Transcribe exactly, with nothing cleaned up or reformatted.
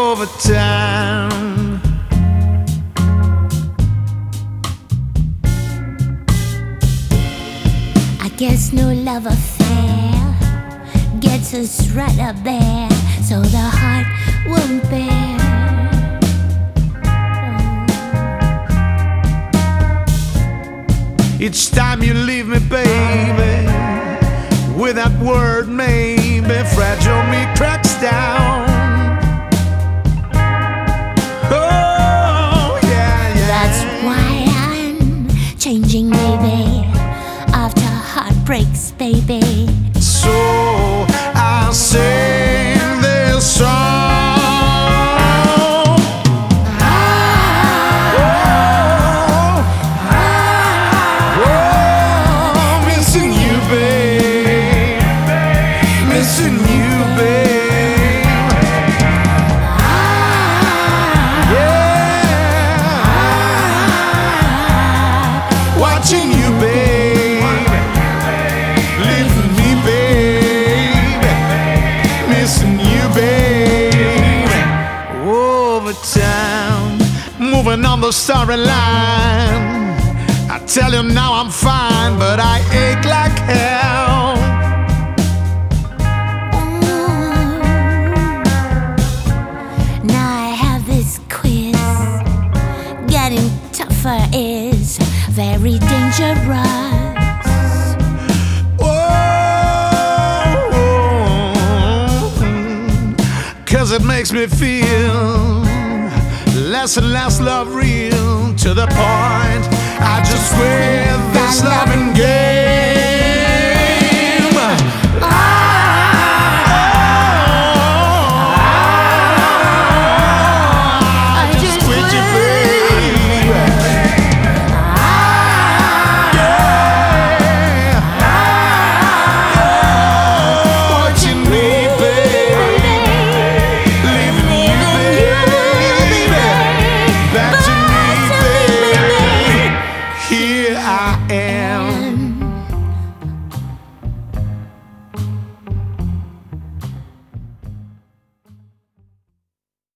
over time. I guess no love affair gets us right up there, so the heart won't bear. Each time you leave me, baby, with that word maybe, fragile me cracks down. Oh, yeah, yeah. That's why I'm changing, baby, after heartbreaks, baby. So I'll sing this song. Missing you, babe. Yeah. Watching you, babe. Leaving me, babe. Missing you, babe. Over time, moving on the starry line. I tell you now I'm fine, but I ache like hell. Getting tougher is very dangerous. Oh, 'cause it makes me feel less and less love real, to the point I just quit this loving game.